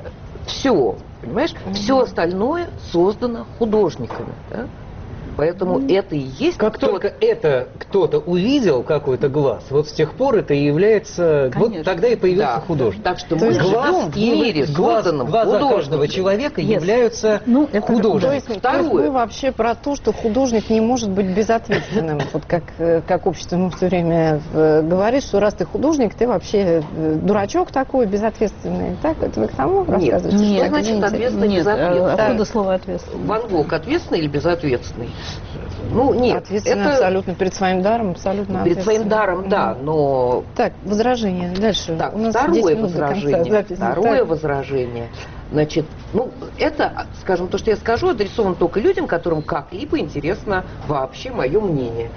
все, понимаешь? Mm-hmm. Все остальное создано художниками, да? Поэтому mm-hmm. это и есть... Как кто... только это кто-то увидел, какой-то глаз, вот с тех пор это и является... Конечно. Вот тогда и появился да. художник. Так что мы живем в мире, созданном глаза каждого человека yes. являются ну, художником. То есть, то есть мы вообще про то, что художник не может быть безответственным. Вот как, как общество ему все время говорит, что раз ты художник, ты вообще дурачок такой, безответственный. Так? Это вы к тому рассказываете? Нет, что значит ответственный, нет, безответственный? Откуда слово ответственный? Ван Гог ответственный или безответственный? Ну, нет. Ответственно это... абсолютно перед своим даром, абсолютно Перед своим даром, да, но... Так, возражение. Дальше. Так, у нас второе возражение. Второе так. возражение. Значит, ну, это, скажем, то, что я скажу, адресовано только людям, которым как-либо интересно вообще мое мнение.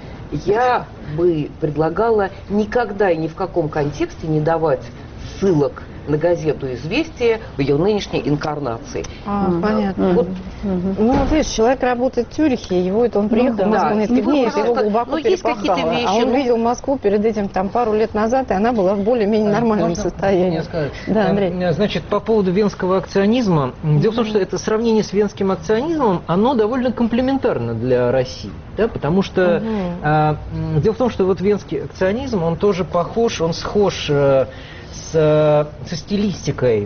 Я бы предлагала никогда и ни в каком контексте не давать ссылок на газету «Известия» в ее нынешней инкарнации. А, mm-hmm. понятно. Вот, mm-hmm. Ну, вот видишь, человек работает в Цюрихе, его это он приехал ну, да. в Москву на несколько дней, его глубоко ну, перепахало. Вещи, а он ну... видел Москву перед этим там пару лет назад, и она была в более-менее нормальном Можно состоянии. Да, Андрей. Значит, по поводу венского акционизма, mm-hmm. дело в том, что это сравнение с венским акционизмом, оно довольно комплементарно для России, да, потому что mm-hmm. а, дело в том, что вот венский акционизм, он тоже похож, он схож С, со стилистикой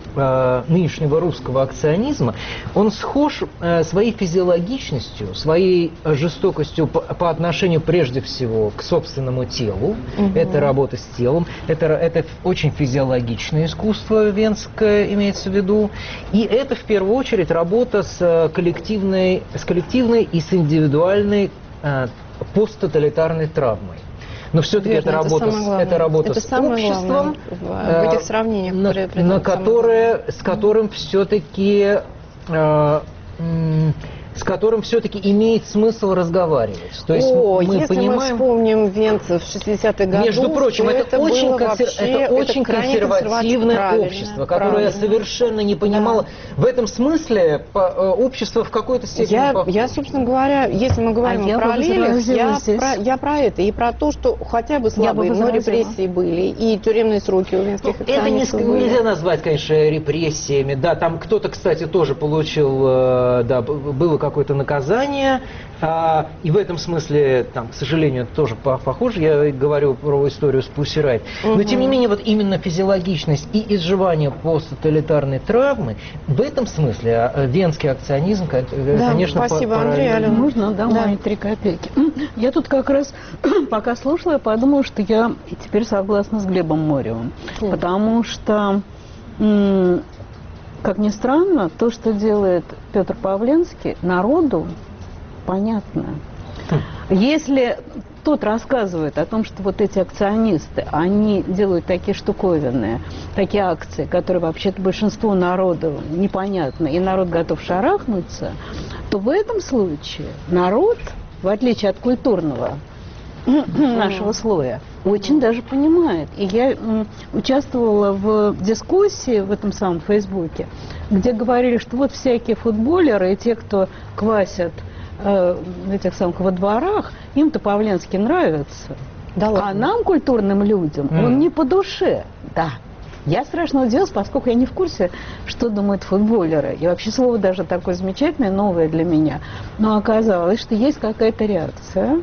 э, нынешнего русского акционизма, он схож э, своей физиологичностью, своей жестокостью по, по отношению прежде всего к собственному телу. Угу. Это работа с телом, это, это очень физиологичное искусство венское имеется в виду, и это в первую очередь работа с коллективной, с коллективной и с индивидуальной э, посттоталитарной травмой. Но все-таки это, это работа, с, это работа это с обществом, в, в этих сравнениях, на, при, на которое, с которым все-таки э, с которым все-таки имеет смысл разговаривать. То есть О, мы если понимаем, мы вспомним венцев шестидесятых годов, между прочим, это, это очень, консер... вообще, это очень это консервативное общество, которое правильно. совершенно не понимало. Да. В этом смысле общество в какой-то степени... Я, я собственно говоря, если мы говорим а о параллелях, я, я, про, я про это. И про то, что хотя бы слабые, но репрессии были, и тюремные сроки у венских ну, это не, были. Нельзя назвать, конечно, репрессиями. Да, там кто-то, кстати, тоже получил, да, было какое-то наказание, а, и в этом смысле, там, к сожалению, это тоже похоже, я говорю про историю с Pussy Riot. Но, угу. тем не менее, вот именно физиологичность и изживание посттоталитарной травмы, в этом смысле венский акционизм, да, конечно, спасибо, Андрей. Можно, да, да. мои три копейки. Я тут как раз, пока слушала, я подумала, что я теперь согласна с Глебом Моревым, mm. потому что... Как ни странно, то, что делает Петр Павленский, народу понятно. Если тот рассказывает о том, что вот эти акционисты, они делают такие штуковины, такие акции, которые вообще-то большинству народу непонятны, и народ готов шарахнуться, то в этом случае народ, в отличие от культурного нашего слоя, очень даже понимает. И я м, участвовала в дискуссии в этом самом Фейсбуке, где говорили, что вот всякие футболеры и те, кто квасят э, в этих самых во дворах, им-то Павленский нравится. Да, а нам, культурным людям, mm. он не по душе. Да. Я страшно удивилась, поскольку я не в курсе, что думают футболеры. И вообще слово даже такое замечательное, новое для меня. Но оказалось, что есть какая-то реакция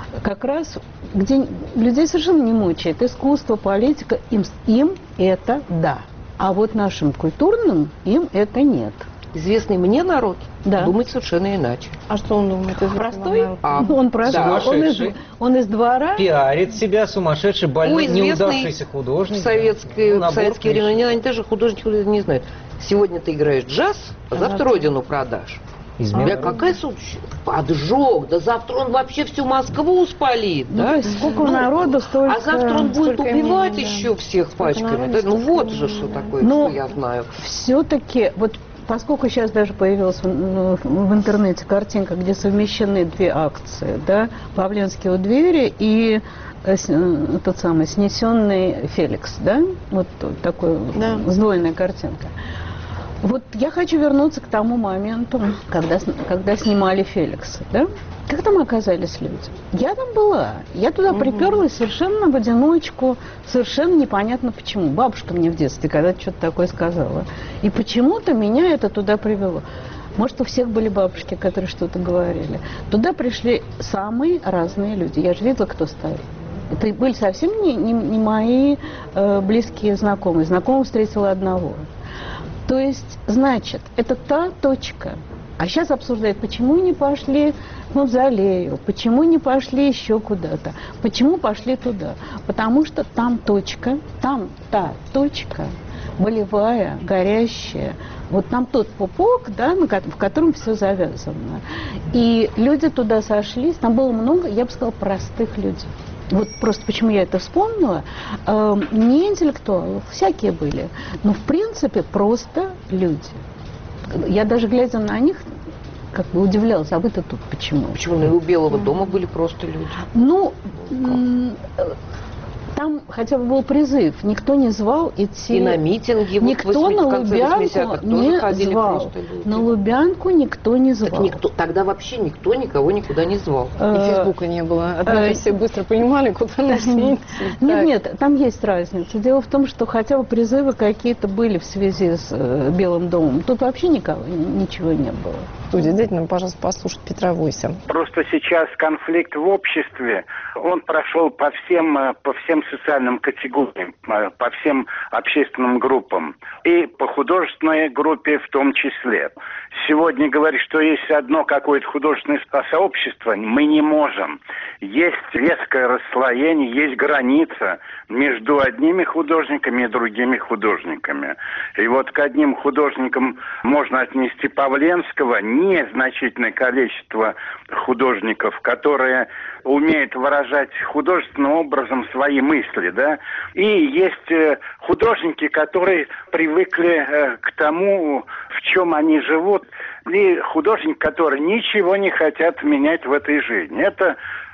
как раз, где людей совершенно не мучает искусство, политика, им, им это да. А вот нашим культурным им это нет. Известный мне народ да. думает совершенно иначе. А что он думает? Простой? А, он простой. Да. Он, из, он из двора. Пиарит себя, сумасшедший, больной, ну, неудавшийся художник. В, советской, ну, в советские времена они даже художники не знают. Сегодня ты играешь джаз, а завтра родину продашь. Измена. Да какая суть? Поджог, да завтра он вообще всю Москву спалит, ну, да? То есть сколько ну, народу, столько... А завтра он будет убивать имени, еще да. всех пачками. Да, ну вот же что такое, но что я знаю. Все-таки, вот поскольку сейчас даже появилась в, ну, в интернете картинка, где совмещены две акции, да, Павленский у двери и э, тот самый снесенный Феликс, да, вот такой да. сдвоенная картинка. Вот я хочу вернуться к тому моменту, когда, когда снимали Феликса, да? Как там оказались люди? Я там была. Я туда угу. приперлась совершенно в одиночку, совершенно непонятно почему. Бабушка мне в детстве когда-то что-то такое сказала. И почему-то меня это туда привело. Может, у всех были бабушки, которые что-то говорили. Туда пришли самые разные люди. Я же видела, кто стоит. Это были совсем не, не, не мои э, близкие знакомые. Знакомых встретила одного. То есть, значит, это та точка. А сейчас обсуждают, почему не пошли к Мавзолею, почему не пошли еще куда-то, почему пошли туда. Потому что там точка, там та точка, болевая, горящая. Вот там тот пупок, да, в котором все завязано. И люди туда сошлись, там было много, я бы сказала, простых людей. Вот просто почему я это вспомнила, э, не интеллектуалов, всякие были, но в принципе просто люди. Я даже глядя на них, как бы удивлялась, а вы-то тут почему? Почему? Ну и у Белого дома были просто люди. Ну, там хотя бы был призыв, никто не звал идти. И на митинги, никто вот на Лубянку не звал. На Лубянку никто не звал. Так никто, тогда вообще никто никого никуда не звал. И Фейсбука не было. Однако все быстро понимали, куда нужно идти. Нет, нет, там есть разница. Дело в том, что хотя бы призывы какие-то были в связи с Белым домом. Тут вообще никого, ничего не было. Студия, дайте нам, пожалуйста, послушать Петра Войса. Просто сейчас конфликт в обществе, он прошел по всем, по всем социальным категориям, по всем общественным группам. И по художественной группе в том числе. Сегодня говорить, что есть одно какое-то художественное сообщество, мы не можем. Есть резкое расслоение, есть граница между одними художниками и другими художниками. И вот к одним художникам можно отнести Павленского, незначительное количество художников, которые умеют выражать художественным образом свои мысли, да, и есть художники, которые привыкли к тому, в чем они живут, и художники, которые ничего не хотят менять в этой жизни. Это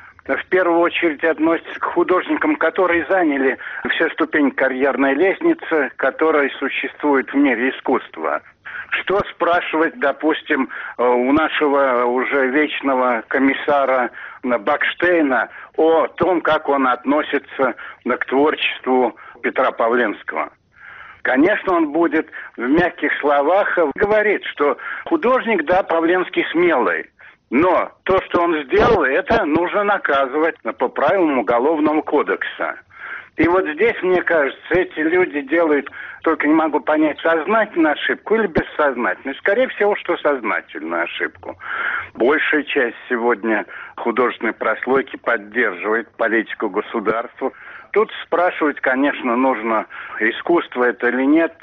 в первую очередь относится к художникам, которые заняли все ступени карьерной лестницы, которая существует в мире искусства. Что спрашивать, допустим, у нашего уже вечного комиссара Бакштейна о том, как он относится к творчеству Петра Павленского? Конечно, он будет в мягких словах говорить, что художник, да, Павленский смелый. Но то, что он сделал, это нужно наказывать по правилам Уголовного кодекса. И вот здесь, мне кажется, эти люди делают, только не могу понять, сознательную ошибку или бессознательную. Скорее всего, что сознательную ошибку. Большая часть сегодня художественной прослойки поддерживает политику государства. Тут спрашивать, конечно, нужно, искусство это или нет,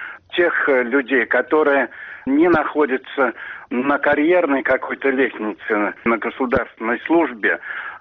тех людей, которые не находятся на карьерной какой-то лестнице, на государственной службе,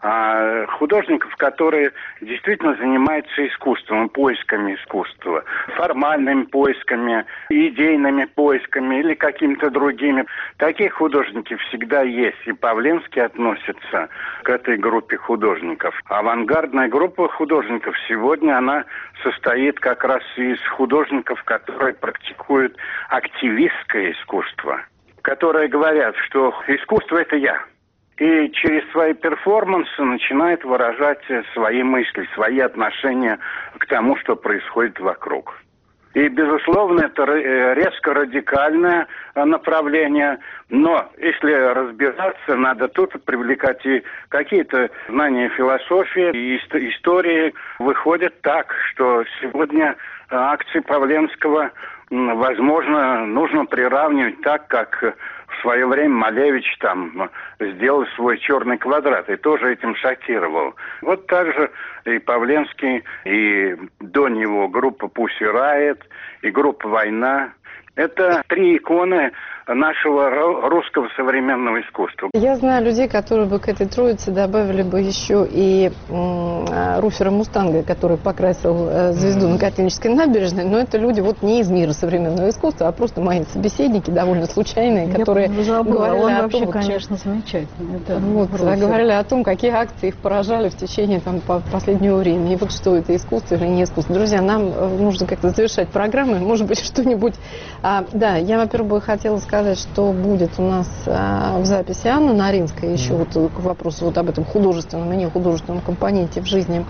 а художников, которые действительно занимаются искусством, поисками искусства, формальными поисками, идейными поисками или какими-то другими. Такие художники всегда есть, и Павленский относится к этой группе художников. Авангардная группа художников сегодня, она состоит как раз из художников, которые практикуют активистское искусство, которые говорят, что искусство – это я. И через свои перформансы начинают выражать свои мысли, свои отношения к тому, что происходит вокруг. И, безусловно, это резко радикальное направление. Но если разбираться, надо тут привлекать и какие-то знания философии и истории. Выходит так, что сегодня акции Павленского, возможно, нужно приравнивать так, как в свое время Малевич там сделал свой черный квадрат и тоже этим шокировал. Вот так же и Павленский, и до него группа Pussy Riot, и группа «Война». Это три иконы нашего русского современного искусства. Я знаю людей, которые бы к этой троице добавили бы еще и м, Руфера Мустанга, который покрасил э, звезду на Котельнической набережной, но это люди вот не из мира современного искусства, а просто мои собеседники, довольно случайные, Я которые забыла, говорили он о вообще, том, конечно, замечательный. Да, вот, говорили о том, какие акции их поражали в течение там, по последнего времени. И вот что это, искусство или не искусство. Друзья, нам нужно как-то завершать программу, может быть, что-нибудь... А, да, я, во-первых, хотела сказать, что будет у нас а, в записи Анна Наринская, еще mm-hmm. вот к вопросу вот об этом художественном и нехудожественном компоненте в жизни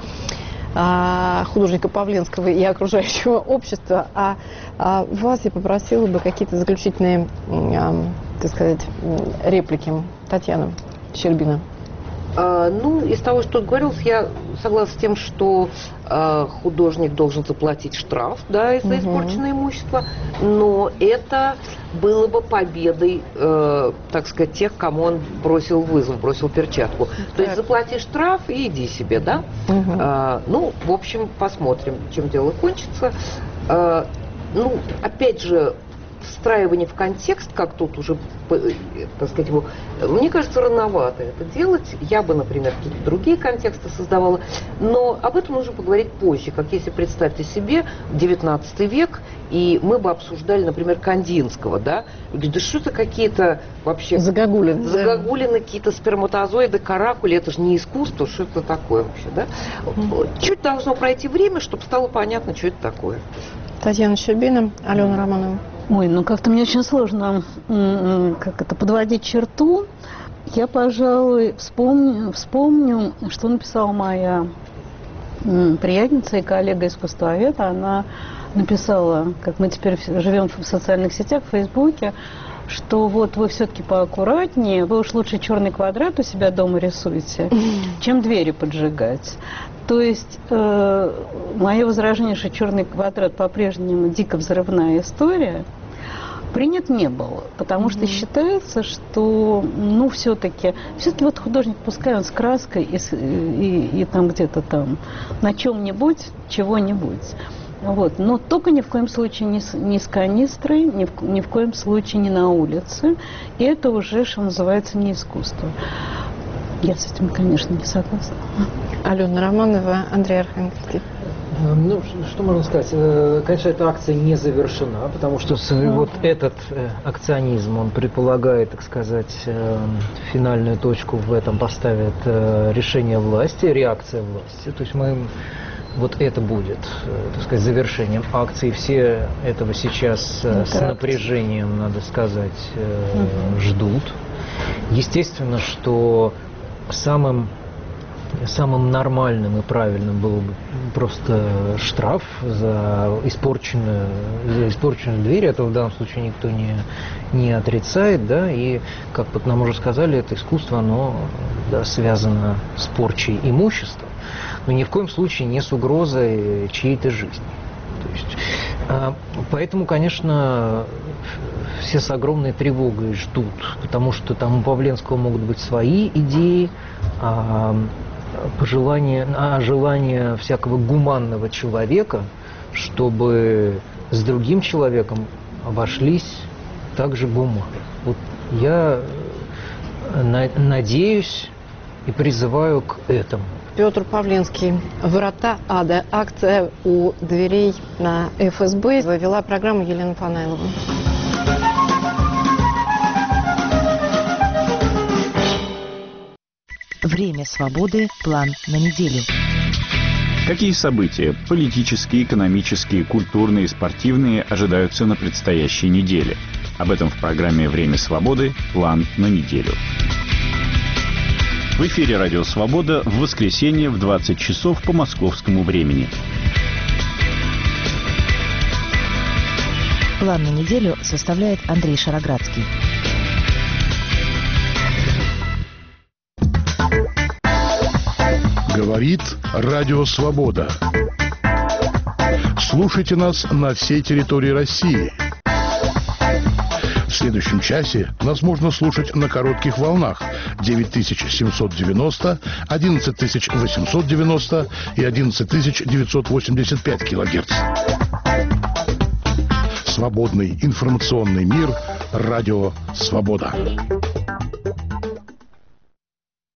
а, художника Павленского и окружающего общества. А, а вас я попросила бы какие-то заключительные, а, так сказать, реплики. Татьяна Щербина. А, ну, из того, что говорилось, я согласна с тем, что а, художник должен заплатить штраф, да, за испорченное угу. имущество, но это было бы победой, э, так сказать, тех, кому он бросил вызов, бросил перчатку. Так. То есть заплати штраф и иди себе, да? Угу. А, ну, в общем, посмотрим, чем дело кончится. А, ну, опять же, встраивание в контекст, как тут уже, так сказать, его, мне кажется, рановато это делать. Я бы, например, какие-то другие контексты создавала, но об этом нужно поговорить позже, как если представьте себе девятнадцатый век, и мы бы обсуждали, например, Кандинского, да, да что это какие-то вообще... Загогулины. Загогулины, какие-то сперматозоиды, каракули, это же не искусство, что это такое вообще, да? Mm-hmm. Чуть должно пройти время, чтобы стало понятно, что это такое. Татьяна Щербина, Алена Романова. Ой, ну как-то мне очень сложно как это, подводить черту. Я, пожалуй, вспомню, вспомню, что написала моя приятельница и коллега-искусствовед. Она написала, как мы теперь живем в социальных сетях, в Фейсбуке, что вот вы все-таки поаккуратнее, вы уж лучше черный квадрат у себя дома рисуете, чем двери поджигать. То есть э, мое возражение, что черный квадрат по-прежнему дико взрывная история, принят не было, потому mm-hmm. что считается, что, ну, все-таки, все-таки вот художник, пускай он с краской и, и, и там где-то там на чем-нибудь, чего-нибудь. Вот. Но только ни в коем случае не с, не с канистрой, ни в, ни в коем случае не на улице. И это уже, что называется, не искусство. Я с этим, конечно, не согласна. Алена Романова, Андрей Архангельский. Ну, что можно сказать? Конечно, эта акция не завершена, потому что вот этот акционизм, он предполагает, так сказать, финальную точку в этом поставит решение власти, реакция власти. То есть мы... Вот это будет, так сказать, завершением акции. Все этого сейчас ну, с напряжением, надо сказать, угу. ждут. Естественно, что самым, самым нормальным и правильным было бы просто штраф за испорченную, за испорченную дверь. Это в данном случае никто не, не отрицает. Да? И, как вот нам уже сказали, это искусство, оно да, связано с порчей имущества. Но ни в коем случае не с угрозой чьей-то жизни. То есть, а, поэтому, конечно, все с огромной тревогой ждут, потому что там у Павленского могут быть свои идеи, а, пожелания, а желания всякого гуманного человека, чтобы с другим человеком обошлись также гуманно. Вот я на, надеюсь и призываю к этому. Петр Павленский, «Врата ада». Акция у дверей на эф эс бэ. Вела программу Елена Фанайлова. Время свободы. План на неделю. Какие события – политические, экономические, культурные, спортивные – ожидаются на предстоящей неделе? Об этом в программе «Время свободы. План на неделю». В эфире «Радио Свобода» в воскресенье в двадцать часов по московскому времени. План на неделю составляет Андрей Шароградский. Говорит Радио Свобода. Слушайте нас на всей территории России. В следующем часе нас можно слушать на коротких волнах девять тысяч семьсот девяносто, одиннадцать тысяч восемьсот девяносто и одиннадцать тысяч девятьсот восемьдесят пять килогерц. Свободный информационный мир. Радио Свобода.